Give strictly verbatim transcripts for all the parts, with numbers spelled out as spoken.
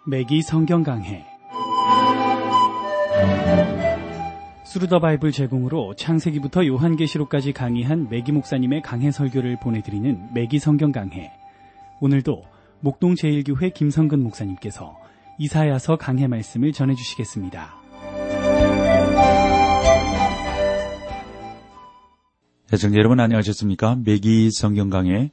매기 성경 강해. 스루더 바이블 제공으로 창세기부터 요한계시록까지 강의한 매기 목사님의 강해 설교를 보내드리는 매기 성경 강해. 오늘도 목동 제일교회 김성근 목사님께서 이사야서 강해 말씀을 전해주시겠습니다. 애청자 여러분 안녕하셨습니까? 매기 성경 강해.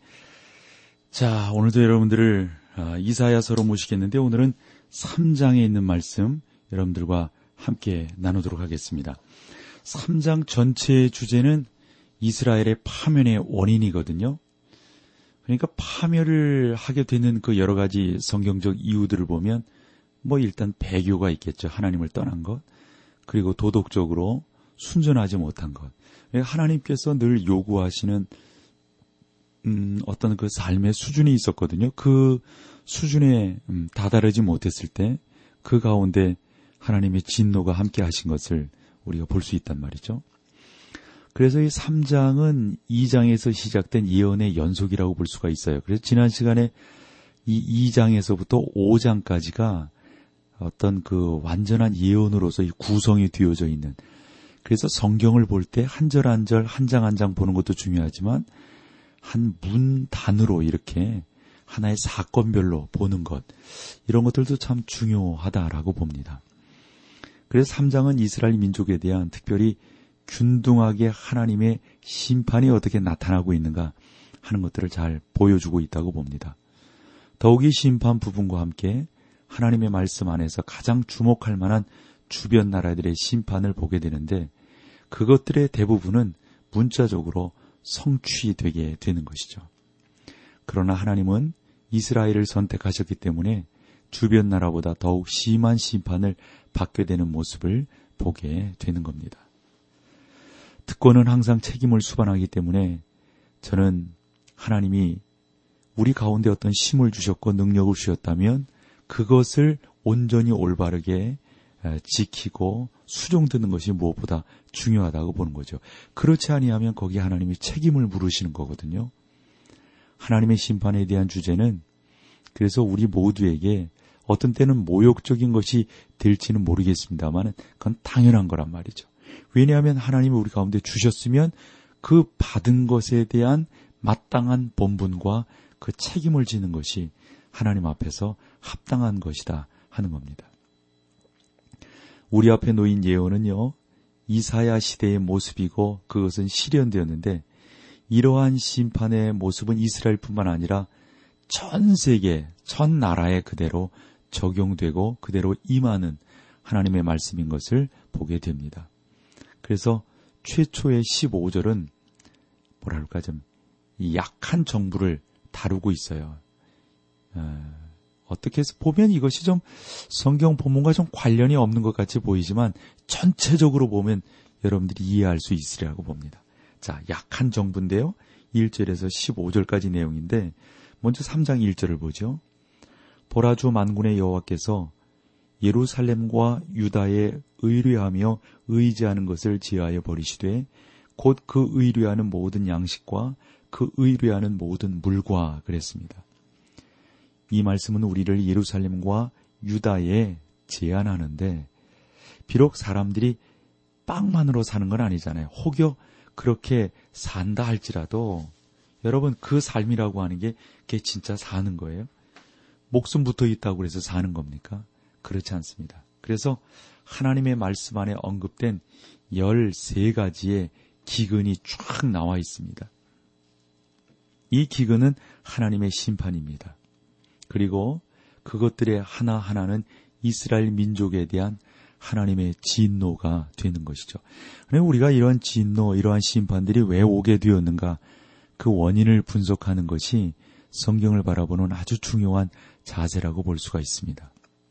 자, 오늘도 여러분들을 이사야서로 모시겠는데 오늘은 삼 장에 있는 말씀 여러분들과 함께 나누도록 하겠습니다. 삼 장 전체의 주제는 이스라엘의 파멸의 원인이거든요. 그러니까 파멸을 하게 되는 그 여러 가지 성경적 이유들을 보면 뭐 일단 배교가 있겠죠. 하나님을 떠난 것. 그리고 도덕적으로 순전하지 못한 것. 하나님께서 늘 요구하시는 음, 어떤 그 삶의 수준이 있었거든요. 그 수준에 음, 다다르지 못했을 때 그 가운데 하나님의 진노가 함께 하신 것을 우리가 볼 수 있단 말이죠. 그래서 이 삼 장은 이 장에서 시작된 예언의 연속이라고 볼 수가 있어요. 그래서 지난 시간에 이 이 장에서부터 오 장까지가 어떤 그 완전한 예언으로서 이 구성이 되어져 있는, 그래서 성경을 볼 때 한 절 한 절, 한 장 한 장 보는 것도 중요하지만 한 문 단으로 이렇게 하나의 사건별로 보는 것, 이런 것들도 참 중요하다라고 봅니다. 그래서 삼 장은 이스라엘 민족에 대한 특별히 균등하게 하나님의 심판이 어떻게 나타나고 있는가 하는 것들을 잘 보여주고 있다고 봅니다. 더욱이 심판 부분과 함께 하나님의 말씀 안에서 가장 주목할 만한 주변 나라들의 심판을 보게 되는데, 그것들의 대부분은 문자적으로 성취되게 되는 것이죠. 그러나 하나님은 이스라엘을 선택하셨기 때문에 주변 나라보다 더욱 심한 심판을 받게 되는 모습을 보게 되는 겁니다. 특권은 항상 책임을 수반하기 때문에 저는 하나님이 우리 가운데 어떤 힘을 주셨고 능력을 주셨다면 그것을 온전히 올바르게 지키고 수종드는 것이 무엇보다 중요하다고 보는 거죠. 그렇지 아니하면 거기에 하나님이 책임을 물으시는 거거든요. 하나님의 심판에 대한 주제는 그래서 우리 모두에게 어떤 때는 모욕적인 것이 될지는 모르겠습니다만 그건 당연한 거란 말이죠. 왜냐하면 하나님이 우리 가운데 주셨으면 그 받은 것에 대한 마땅한 본분과 그 책임을 지는 것이 하나님 앞에서 합당한 것이다 하는 겁니다. 우리 앞에 놓인 예언은요, 이사야 시대의 모습이고 그것은 실현되었는데, 이러한 심판의 모습은 이스라엘뿐만 아니라 전 세계, 전 나라에 그대로 적용되고 그대로 임하는 하나님의 말씀인 것을 보게 됩니다. 그래서 최초의 십오 절은 뭐랄까 좀 약한 정부를 다루고 있어요. 어, 어떻게 해서 보면 이것이 좀 성경 본문과 좀 관련이 없는 것 같이 보이지만 전체적으로 보면 여러분들이 이해할 수 있으리라고 봅니다. 자, 약한 정부인데요. 일 절에서 십오 절까지 내용인데 먼저 삼 장 일 절을 보죠. 보라, 주 만군의 여호와께서 예루살렘과 유다에 의뢰하며 의지하는 것을 제하여 버리시되 곧 그 의뢰하는 모든 양식과 그 의뢰하는 모든 물과 그랬습니다. 이 말씀은 우리를 예루살렘과 유다에 제한하는데, 비록 사람들이 빵만으로 사는 건 아니잖아요. 혹여 그렇게 산다 할지라도 여러분 그 삶이라고 하는 게 그게 진짜 사는 거예요? 목숨 붙어 있다고 해서 사는 겁니까? 그렇지 않습니다. 그래서 하나님의 말씀 안에 언급된 열세 가지의 기근이 쫙 나와 있습니다. 이 기근은 하나님의 심판입니다. 그리고 그것들의 하나하나는 이스라엘 민족에 대한 하나님의 진노가 되는 것이죠. 그런데 우리가 이러한 진노, 이러한 심판들이 왜 오게 되었는가, 그 원인을 분석하는 것이 성경을 바라보는 아주 중요한 자세라고 볼 수가 있습니다.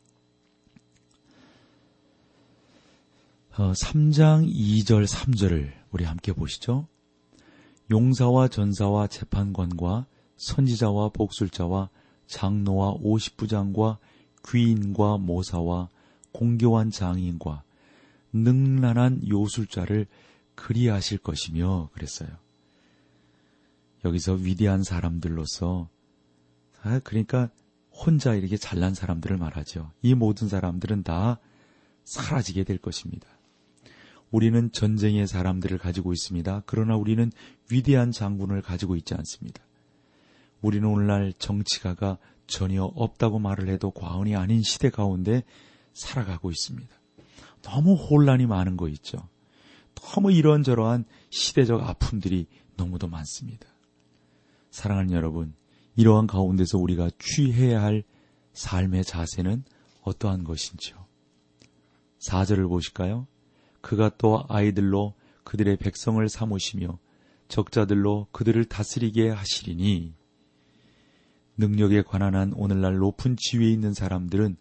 어, 삼 장 이 절 삼 절을 우리 함께 보시죠. 용사와 전사와 재판관과 선지자와 복술자와 장로와 오십부장과 귀인과 모사와 공교한 장인과 능란한 요술자를 그리하실 것이며 그랬어요. 여기서 위대한 사람들로서, 아, 그러니까 혼자 이렇게 잘난 사람들을 말하죠. 이 모든 사람들은 다 사라지게 될 것입니다. 우리는 전쟁의 사람들을 가지고 있습니다. 그러나 우리는 위대한 장군을 가지고 있지 않습니다. 우리는 오늘날 정치가가 전혀 없다고 말을 해도 과언이 아닌 시대 가운데 살아가고 있습니다. 너무 혼란이 많은 거 있죠. 너무 이런저러한 시대적 아픔들이 너무도 많습니다. 사랑하는 여러분, 이러한 가운데서 우리가 취해야 할 삶의 자세는 어떠한 것인지요? 사 절을 보실까요? 그가 또 아이들로 그들의 백성을 삼으시며 적자들로 그들을 다스리게 하시리니. 능력에 관한 한 오늘날 높은 지위에 있는 사람들은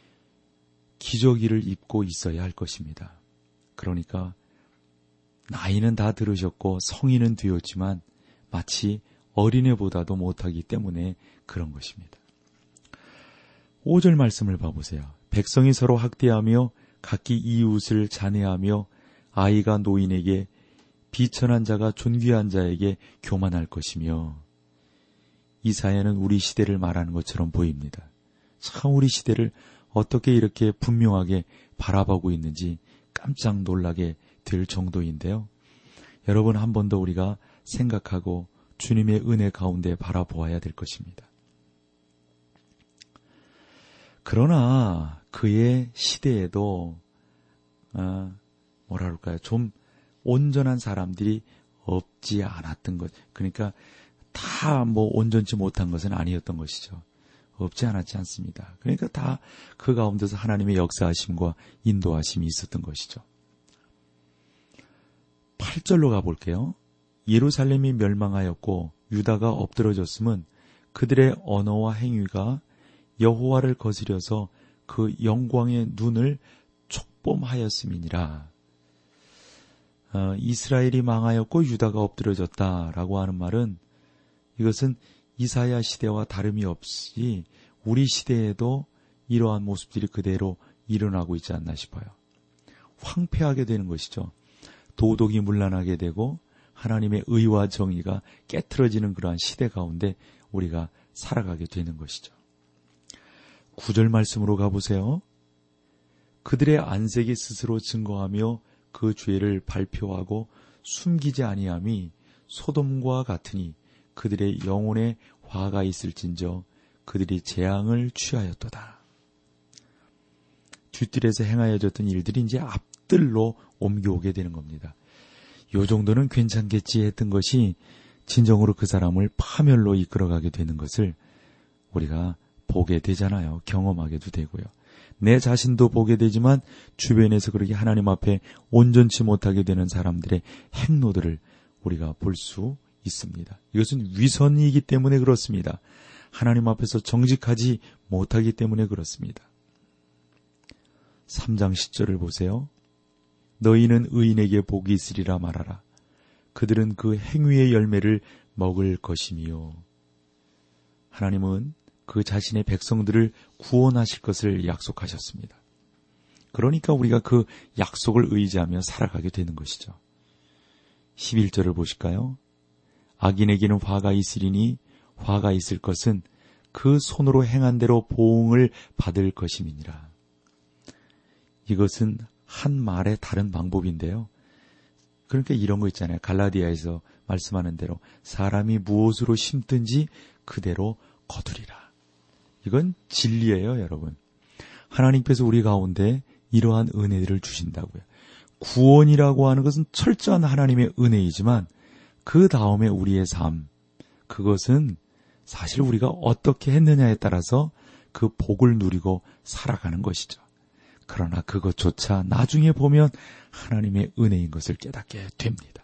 기저귀를 입고 있어야 할 것입니다. 그러니까 나이는 다 들으셨고 성인은 되었지만 마치 어린애보다도 못하기 때문에 그런 것입니다. 오 절 말씀을 봐보세요. 백성이 서로 학대하며 각기 이웃을 잔해하며 아이가 노인에게 비천한 자가 존귀한 자에게 교만할 것이며. 이 사연은 우리 시대를 말하는 것처럼 보입니다. 참 우리 시대를 어떻게 이렇게 분명하게 바라보고 있는지 깜짝 놀라게 될 정도인데요. 여러분, 한 번 더 우리가 생각하고 주님의 은혜 가운데 바라보아야 될 것입니다. 그러나 그의 시대에도 아, 뭐라 그럴까요? 좀 온전한 사람들이 없지 않았던 것. 그러니까 다 뭐 온전치 못한 것은 아니었던 것이죠. 없지 않았지 않습니다. 그러니까 다 그 가운데서 하나님의 역사하심과 인도하심이 있었던 것이죠. 팔 절로 가볼게요. 예루살렘이 멸망하였고 유다가 엎드러졌음은 그들의 언어와 행위가 여호와를 거스려서 그 영광의 눈을 촉범하였음이니라. 어, 이스라엘이 망하였고 유다가 엎드러졌다라고 하는 말은 이것은 이사야 시대와 다름이 없이 우리 시대에도 이러한 모습들이 그대로 일어나고 있지 않나 싶어요. 황폐하게 되는 것이죠. 도덕이 문란하게 되고 하나님의 의와 정의가 깨트러지는 그러한 시대 가운데 우리가 살아가게 되는 것이죠. 구 절 말씀으로 가보세요. 그들의 안색이 스스로 증거하며 그 죄를 발표하고 숨기지 아니함이 소돔과 같으니 그들의 영혼에 화가 있을진저 그들이 재앙을 취하였도다. 뒷뜰에서 행하여졌던 일들이 이제 앞뜰로 옮겨오게 되는 겁니다. 요 정도는 괜찮겠지 했던 것이 진정으로 그 사람을 파멸로 이끌어가게 되는 것을 우리가 보게 되잖아요. 경험하게도 되고요. 내 자신도 보게 되지만 주변에서 그렇게 하나님 앞에 온전치 못하게 되는 사람들의 행로들을 우리가 볼 수 있습니다. 이것은 위선이기 때문에 그렇습니다. 하나님 앞에서 정직하지 못하기 때문에 그렇습니다. 삼 장 십 절을 보세요. 너희는 의인에게 복이 있으리라 말하라. 그들은 그 행위의 열매를 먹을 것이며. 하나님은 그 자신의 백성들을 구원하실 것을 약속하셨습니다. 그러니까 우리가 그 약속을 의지하며 살아가게 되는 것이죠. 십일 절을 보실까요? 악인에게는 화가 있으리니 화가 있을 것은 그 손으로 행한 대로 보응을 받을 것임이니라. 이것은 한 말의 다른 방법인데요. 그러니까 이런 거 있잖아요. 갈라디아에서 말씀하는 대로 사람이 무엇으로 심든지 그대로 거두리라. 이건 진리예요, 여러분. 하나님께서 우리 가운데 이러한 은혜들을 주신다고요. 구원이라고 하는 것은 철저한 하나님의 은혜이지만 그 다음에 우리의 삶, 그것은 사실 우리가 어떻게 했느냐에 따라서 그 복을 누리고 살아가는 것이죠. 그러나 그것조차 나중에 보면 하나님의 은혜인 것을 깨닫게 됩니다.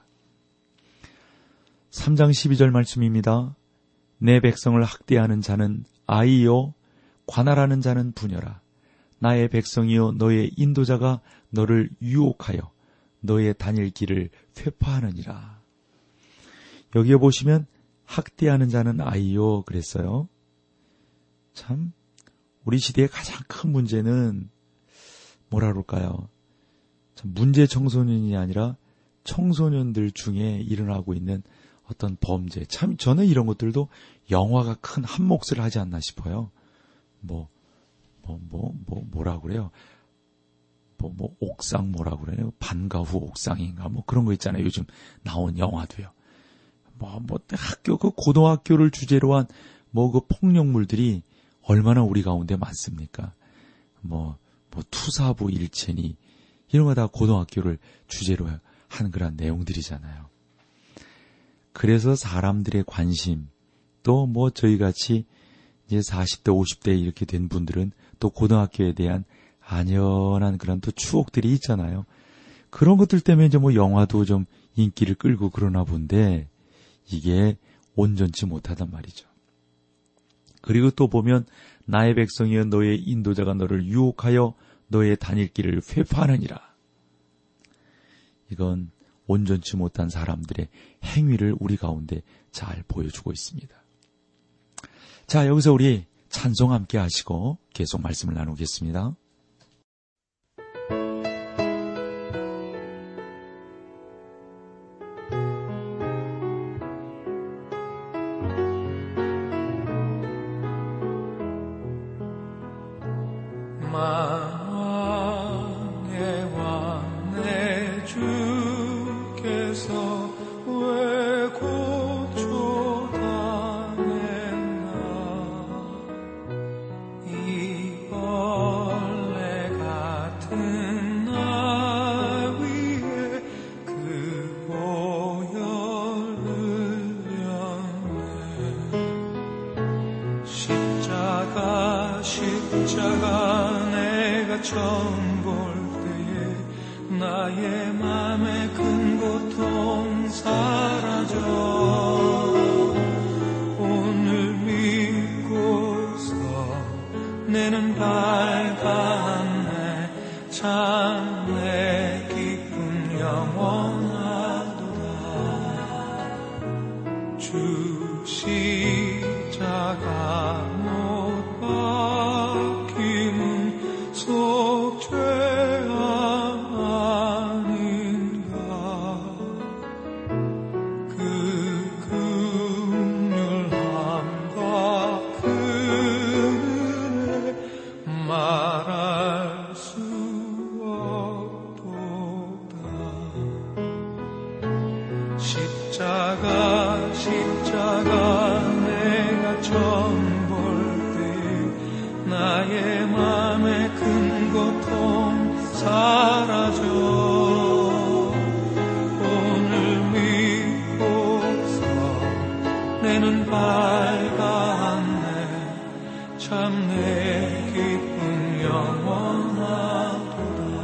삼 장 십이 절 말씀입니다. 내 백성을 학대하는 자는 아이요 관할하는 자는 부녀라. 나의 백성이요 너의 인도자가 너를 유혹하여 너의 다닐 길을 회파하느니라. 여기에 보시면 학대하는 자는 아이요 그랬어요. 참 우리 시대의 가장 큰 문제는 뭐라 그럴까요? 참 문제 청소년이 아니라 청소년들 중에 일어나고 있는 어떤 범죄. 참 저는 이런 것들도 영화가 큰 한몫을 하지 않나 싶어요. 뭐, 뭐, 뭐, 뭐, 뭐라 그래요? 뭐, 뭐, 옥상 뭐라 그래요? 반가 후 옥상인가? 뭐 그런 거 있잖아요. 요즘 나온 영화도요. 뭐, 뭐, 학교, 그 고등학교를 주제로 한 뭐 그 폭력물들이 얼마나 우리 가운데 많습니까? 뭐, 뭐, 투사부 일체니, 이런 거 다 고등학교를 주제로 한 그런 내용들이잖아요. 그래서 사람들의 관심, 또 뭐 저희 같이 이제 사십 대, 오십 대 이렇게 된 분들은 또 고등학교에 대한 안연한 그런 또 추억들이 있잖아요. 그런 것들 때문에 이제 뭐 영화도 좀 인기를 끌고 그러나 본데 이게 온전치 못하단 말이죠. 그리고 또 보면 나의 백성이여 너의 인도자가 너를 유혹하여 너의 다닐 길을 회파하느니라. 이건 온전치 못한 사람들의 행위를 우리 가운데 잘 보여주고 있습니다. 자, 여기서 우리 찬송 함께 하시고 계속 말씀을 나누겠습니다. 십자가 내가 처음 볼 때에 나의 맘에 큰 고통 사라져 오늘 믿고서 내는 밝았네 참 내 기쁨 영원하도다 주 십자가 십자가 십자가 내가 처음 볼 때 나의 맘에 큰 고통 사라져 오늘 믿고서 내는 밝았네 참 내 기쁨 영원하도다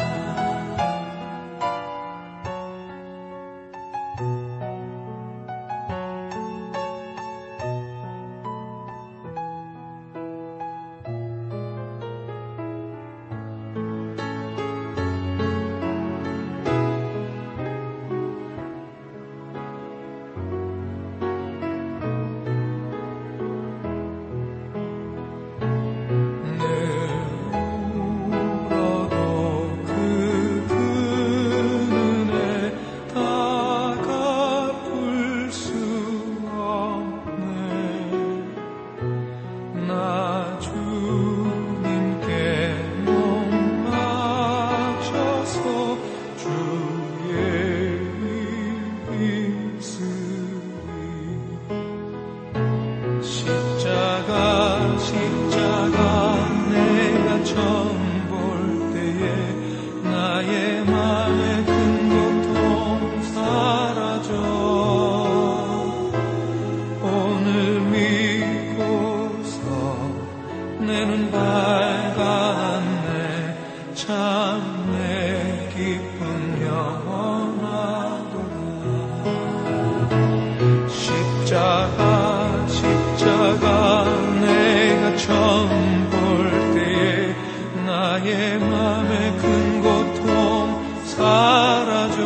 십자가 십자가 내가 처음 볼 때에 나의 맘에 큰 고통 사라져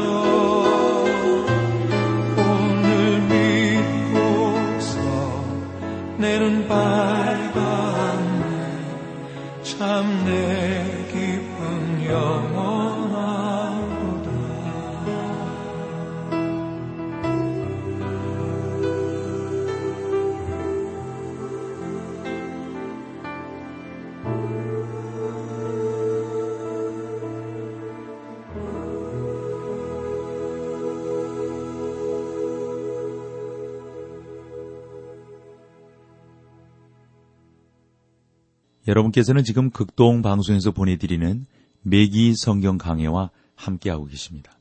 오늘 믿고서 내는 밝았네 참 내 기쁨 영원하도다 여러분께서는 지금 극동 방송에서 보내드리는 매기 성경 강해와 함께하고 계십니다.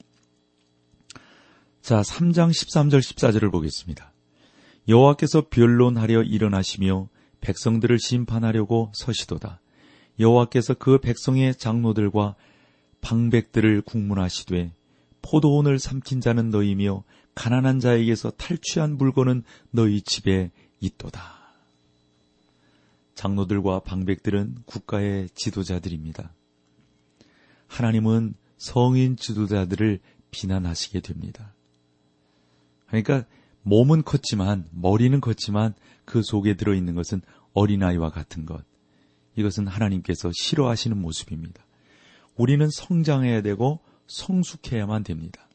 자, 삼 장 십삼 절 십사 절을 보겠습니다. 여호와께서 변론하려 일어나시며 백성들을 심판하려고 서시도다. 여호와께서 그 백성의 장로들과 방백들을 국문하시되 포도원을 삼킨 자는 너희며 가난한 자에게서 탈취한 물건은 너희 집에 있도다. 장로들과 방백들은 국가의 지도자들입니다. 하나님은 성인 지도자들을 비난하시게 됩니다. 그러니까 몸은 컸지만, 머리는 컸지만 그 속에 들어있는 것은 어린아이와 같은 것. 이것은 하나님께서 싫어하시는 모습입니다. 우리는 성장해야 되고 성숙해야만 됩니다.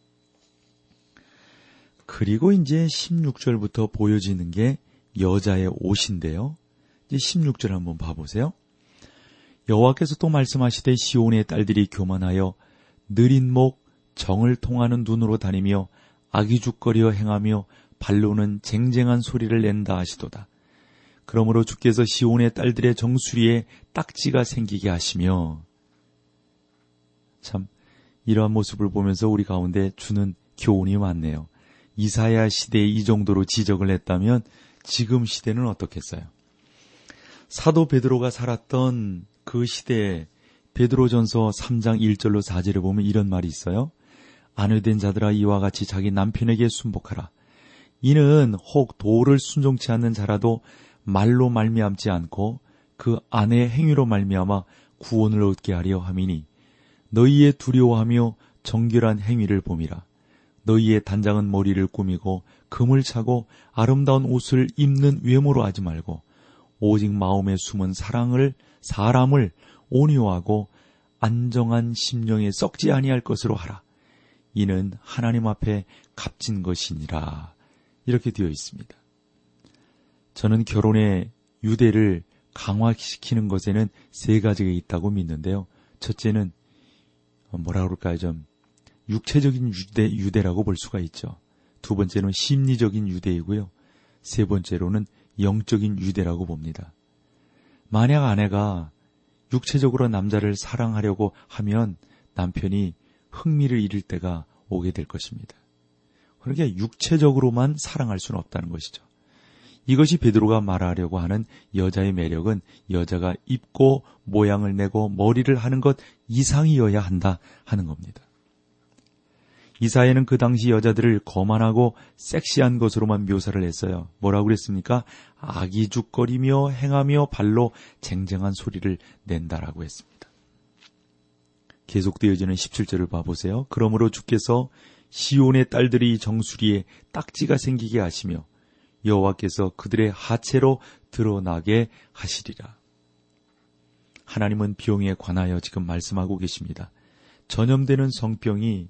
그리고 이제 십육 절부터 보여지는 게 여자의 옷인데요. 이제 십육 절 한번 봐보세요. 여호와께서 또 말씀하시되 시온의 딸들이 교만하여 느린 목 정을 통하는 눈으로 다니며 아기죽거리어 행하며 발로는 쟁쟁한 소리를 낸다 하시도다. 그러므로 주께서 시온의 딸들의 정수리에 딱지가 생기게 하시며, 참 이러한 모습을 보면서 우리 가운데 주는 교훈이 많네요. 이사야 시대에 이 정도로 지적을 했다면 지금 시대는 어떻겠어요? 사도 베드로가 살았던 그 시대에 베드로전서 삼 장 일 절로 사 절에 보면 이런 말이 있어요. 아내된 자들아 이와 같이 자기 남편에게 순복하라. 이는 혹 도를 순종치 않는 자라도 말로 말미암지 않고 그 아내의 행위로 말미암아 구원을 얻게 하려 함이니 너희의 두려워하며 정결한 행위를 봄이라. 너희의 단장은 머리를 꾸미고 금을 차고 아름다운 옷을 입는 외모로 하지 말고 오직 마음에 숨은 사랑을 사람을 온유하고 안정한 심령에 썩지 아니할 것으로 하라. 이는 하나님 앞에 값진 것이니라. 이렇게 되어 있습니다. 저는 결혼의 유대를 강화시키는 것에는 세 가지가 있다고 믿는데요. 첫째는 뭐라 그럴까요? 좀 육체적인 유대, 유대라고 볼 수가 있죠. 두 번째는 심리적인 유대이고요. 세 번째로는 영적인 유대라고 봅니다. 만약 아내가 육체적으로 남자를 사랑하려고 하면 남편이 흥미를 잃을 때가 오게 될 것입니다. 그러니까 육체적으로만 사랑할 수는 없다는 것이죠. 이것이 베드로가 말하려고 하는 여자의 매력은 여자가 입고 모양을 내고 머리를 하는 것 이상이어야 한다 하는 겁니다. 이사야는 그 당시 여자들을 거만하고 섹시한 것으로만 묘사를 했어요. 뭐라고 그랬습니까? 아기죽거리며 행하며 발로 쟁쟁한 소리를 낸다라고 했습니다. 계속되어지는 십칠 절을 봐보세요. 그러므로 주께서 시온의 딸들이 정수리에 딱지가 생기게 하시며 여호와께서 그들의 하체로 드러나게 하시리라. 하나님은 병에 관하여 지금 말씀하고 계십니다. 전염되는 성병이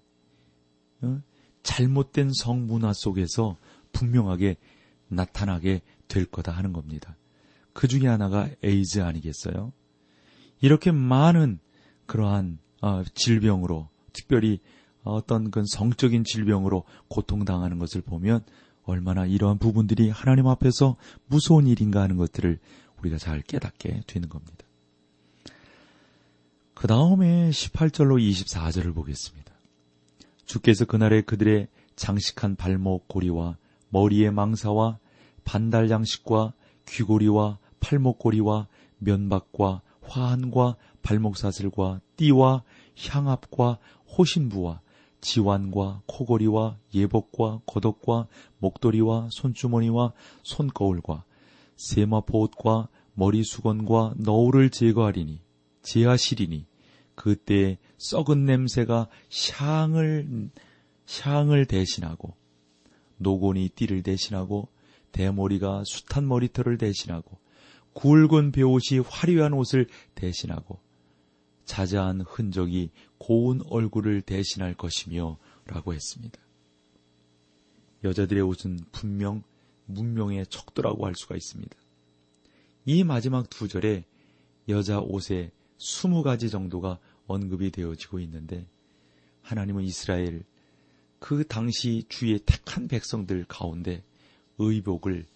잘못된 성문화 속에서 분명하게 나타나게 될 거다 하는 겁니다. 그 중에 하나가 에이즈 아니겠어요? 이렇게 많은 그러한 질병으로, 특별히 어떤 그 성적인 질병으로 고통당하는 것을 보면 얼마나 이러한 부분들이 하나님 앞에서 무서운 일인가 하는 것들을 우리가 잘 깨닫게 되는 겁니다. 그 다음에 십팔 절로 이십사 절을 보겠습니다. 주께서 그날에 그들의 장식한 발목 고리와 머리의 망사와 반달 장식과 귀고리와 팔목고리와 면박과 화환과 발목사슬과 띠와 향압과 호신부와 지완과 코고리와 예복과 겉옷과 목도리와 손주머니와 손거울과 세마포옷과 머리수건과 너울을 제거하리니 제하시리니 그때 썩은 냄새가 향을 향을 대신하고 노곤이 띠를 대신하고 대머리가 숱한 머리털을 대신하고 굵은 베옷이 화려한 옷을 대신하고 자자한 흔적이 고운 얼굴을 대신할 것이며 라고 했습니다. 여자들의 옷은 분명 문명의 척도라고 할 수가 있습니다. 이 마지막 두 절에 여자 옷에 스무 가지 정도가 언급이 되어지고 있는데 하나님은 이스라엘 그 당시 주의 택한 백성들 가운데 의복을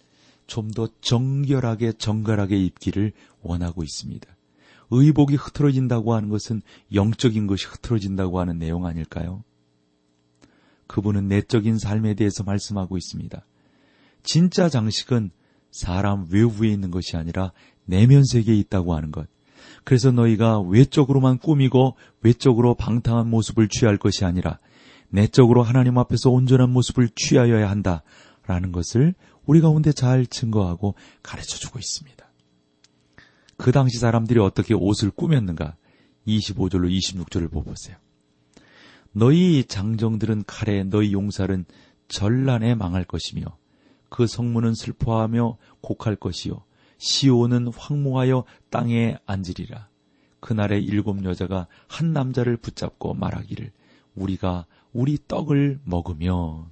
좀 더 정결하게 정갈하게 입기를 원하고 있습니다. 의복이 흐트러진다고 하는 것은 영적인 것이 흐트러진다고 하는 내용 아닐까요? 그분은 내적인 삶에 대해서 말씀하고 있습니다. 진짜 장식은 사람 외부에 있는 것이 아니라 내면 세계에 있다고 하는 것. 그래서 너희가 외적으로만 꾸미고 외적으로 방탕한 모습을 취할 것이 아니라 내적으로 하나님 앞에서 온전한 모습을 취하여야 한다라는 것을 우리 가운데 잘 증거하고 가르쳐주고 있습니다. 그 당시 사람들이 어떻게 옷을 꾸몄는가? 이십오 절로 이십육 절을 보세요. 너희 장정들은 칼에, 너희 용살은 전란에 망할 것이며 그 성문은 슬퍼하며 곡할 것이요 시온은 황무하여 땅에 앉으리라. 그날에 일곱 여자가 한 남자를 붙잡고 말하기를 우리가 우리 떡을 먹으며.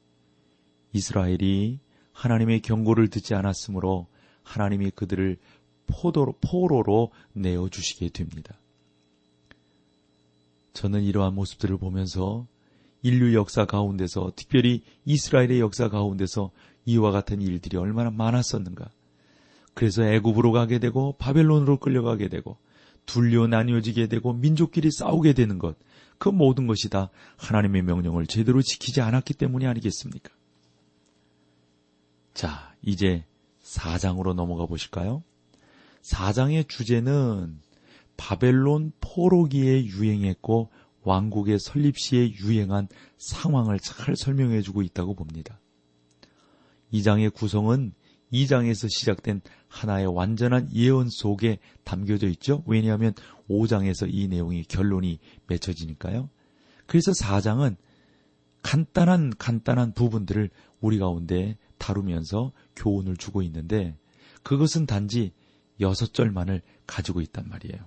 이스라엘이 하나님의 경고를 듣지 않았으므로 하나님이 그들을 포도로, 포로로 내어주시게 됩니다. 저는 이러한 모습들을 보면서 인류 역사 가운데서, 특별히 이스라엘의 역사 가운데서 이와 같은 일들이 얼마나 많았었는가. 그래서 애굽으로 가게 되고 바벨론으로 끌려가게 되고 둘려 나뉘어지게 되고 민족끼리 싸우게 되는 것, 그 모든 것이 다 하나님의 명령을 제대로 지키지 않았기 때문이 아니겠습니까? 자, 이제 사 장으로 넘어가 보실까요? 사 장의 주제는 바벨론 포로기에 유행했고 왕국의 설립 시에 유행한 상황을 잘 설명해 주고 있다고 봅니다. 이 장의 구성은 이 장에서 시작된 하나의 완전한 예언 속에 담겨져 있죠. 왜냐하면 오 장에서 이 내용이 결론이 맺혀지니까요. 그래서 사 장은 간단한 간단한 부분들을 우리 가운데 다루면서 교훈을 주고 있는데 그것은 단지 여섯 절만을 가지고 있단 말이에요.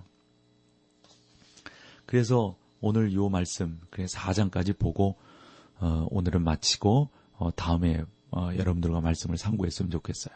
그래서 오늘 이 말씀, 그래서 사 장까지 보고 어, 오늘은 마치고 어, 다음에 어, 여러분들과 말씀을 상고했으면 좋겠어요.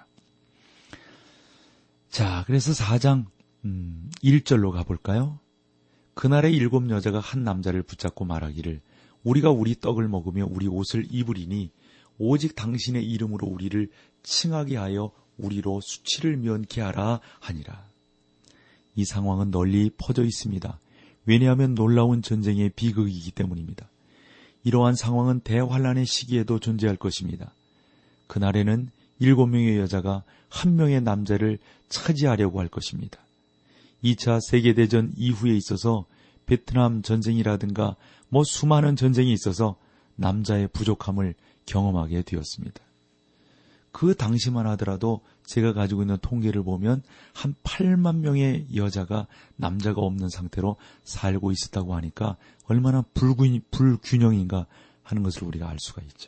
자, 그래서 사 장 음, 일 절로 가볼까요? 그날에 일곱 여자가 한 남자를 붙잡고 말하기를 우리가 우리 떡을 먹으며 우리 옷을 입으리니 오직 당신의 이름으로 우리를 칭하게 하여 우리로 수치를 면케 하라 하니라. 이 상황은 널리 퍼져 있습니다. 왜냐하면 놀라운 전쟁의 비극이기 때문입니다. 이러한 상황은 대환란의 시기에도 존재할 것입니다. 그날에는 일곱 명의 여자가 한 명의 남자를 차지하려고 할 것입니다. 이 차 세계대전 이후에 있어서 베트남 전쟁이라든가 뭐 수많은 전쟁이 있어서 남자의 부족함을 경험하게 되었습니다. 그 당시만 하더라도 제가 가지고 있는 통계를 보면 한 팔만 명의 여자가 남자가 없는 상태로 살고 있었다고 하니까 얼마나 불균, 불균형인가 하는 것을 우리가 알 수가 있죠.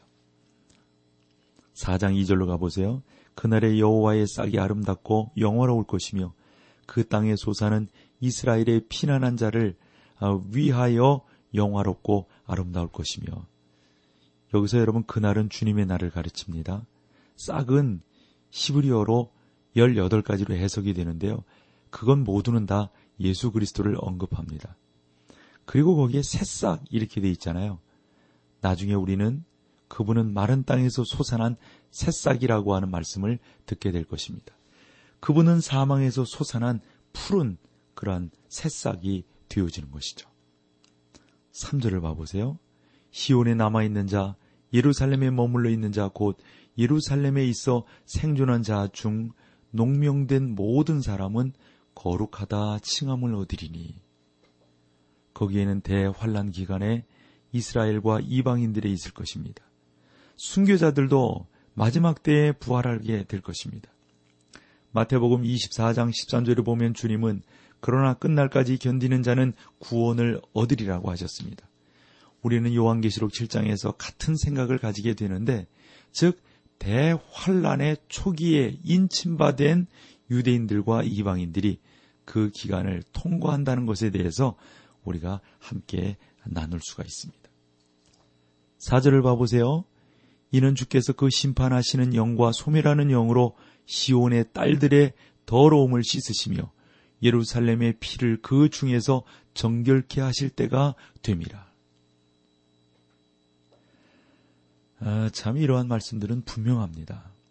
사 장 이 절로 가보세요. 그날의 여호와의 싹이 아름답고 영화로울 것이며 그 땅의 소사는 이스라엘의 피난한 자를 위하여 영화롭고 아름다울 것이며. 여기서 여러분 그날은 주님의 날을 가르칩니다. 싹은 히브리어로 열여덟 가지로 해석이 되는데요. 그건 모두는 다 예수 그리스도를 언급합니다. 그리고 거기에 새싹 이렇게 돼 있잖아요. 나중에 우리는 그분은 마른 땅에서 솟아난 새싹이라고 하는 말씀을 듣게 될 것입니다. 그분은 사망에서 솟아난 푸른 그러한 새싹이 되어지는 것이죠. 삼 절을 봐보세요. 시온에 남아있는 자, 예루살렘에 머물러 있는 자, 곧 예루살렘에 있어 생존한 자 중 농명된 모든 사람은 거룩하다 칭함을 얻으리니. 거기에는 대환란 기간에 이스라엘과 이방인들이 있을 것입니다. 순교자들도 마지막 때에 부활하게 될 것입니다. 마태복음 이십사 장 십삼 절을 보면 주님은 그러나 끝날까지 견디는 자는 구원을 얻으리라고 하셨습니다. 우리는 요한계시록 칠 장에서 같은 생각을 가지게 되는데, 즉 대환란의 초기에 인침받은 유대인들과 이방인들이 그 기간을 통과한다는 것에 대해서 우리가 함께 나눌 수가 있습니다. 사 절을 봐보세요. 이는 주께서 그 심판하시는 영과 소멸하는 영으로 시온의 딸들의 더러움을 씻으시며 예루살렘의 피를 그 중에서 정결케 하실 때가 됨이라. 아, 참 이러한 말씀들은 분명합니다.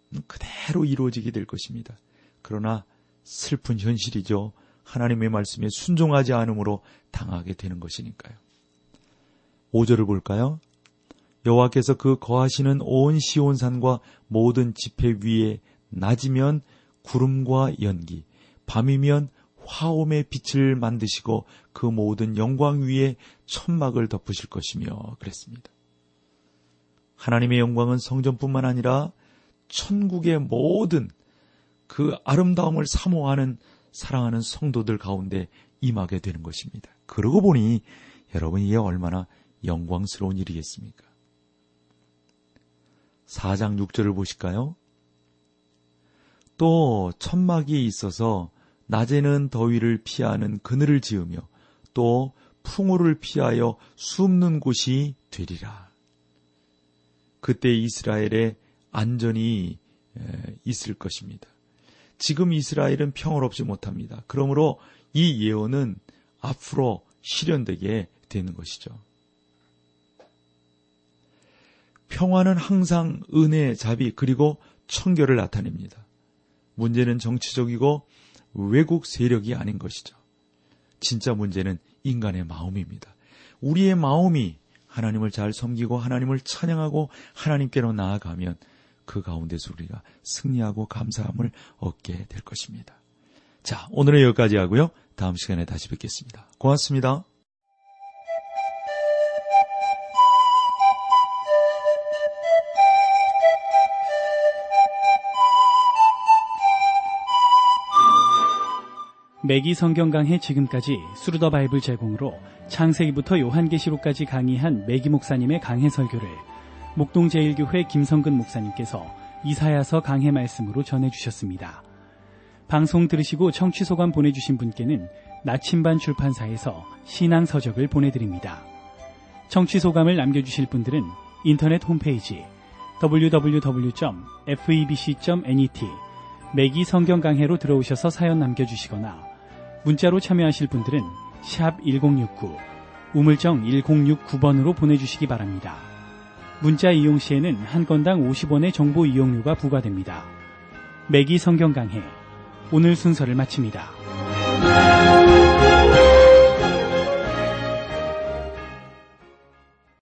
그대로 이루어지게 될 것입니다. 그러나 슬픈 현실이죠. 하나님의 말씀에 순종하지 않음으로 당하게 되는 것이니까요. 오 절을 볼까요? 여호와께서 그 거하시는 온 시온산과 모든 지폐 위에 낮이면 구름과 연기, 밤이면 화엄의 빛을 만드시고 그 모든 영광 위에 천막을 덮으실 것이며 그랬습니다. 하나님의 영광은 성전뿐만 아니라 천국의 모든 그 아름다움을 사모하는 사랑하는 성도들 가운데 임하게 되는 것입니다. 그러고 보니 여러분 이게 얼마나 영광스러운 일이겠습니까? 사 장 육 절을 보실까요? 또 천막이 있어서 낮에는 더위를 피하는 그늘을 지으며 또 풍우를 피하여 숨는 곳이 되리라. 그때 이스라엘에 안전이 있을 것입니다. 지금 이스라엘은 평화롭지 못합니다. 그러므로 이 예언은 앞으로 실현되게 되는 것이죠. 평화는 항상 은혜, 자비, 그리고 청결을 나타냅니다. 문제는 정치적이고 외국 세력이 아닌 것이죠. 진짜 문제는 인간의 마음입니다. 우리의 마음이 하나님을 잘 섬기고 하나님을 찬양하고 하나님께로 나아가면 그 가운데서 우리가 승리하고 감사함을 얻게 될 것입니다. 자, 오늘은 여기까지 하고요. 다음 시간에 다시 뵙겠습니다. 고맙습니다. 매기 성경 강해 지금까지 스루더 바이블 제공으로 창세기부터 요한계시록까지 강의한 매기 목사님의 강해 설교를 목동 제일교회 김성근 목사님께서 이사야서 강해 말씀으로 전해주셨습니다. 방송 들으시고 청취 소감 보내주신 분께는 나침반 출판사에서 신앙서적을 보내드립니다. 청취 소감을 남겨주실 분들은 인터넷 홈페이지 더블유 더블유 더블유 점 에프이비씨 점 net 매기 성경 강해로 들어오셔서 사연 남겨주시거나 문자로 참여하실 분들은 샵 일공육구 우물정 일공육구 번으로 보내주시기 바랍니다. 문자 이용 시에는 한 건당 오십 원의 정보 이용료가 부과됩니다. 매기 성경 강해 오늘 순서를 마칩니다.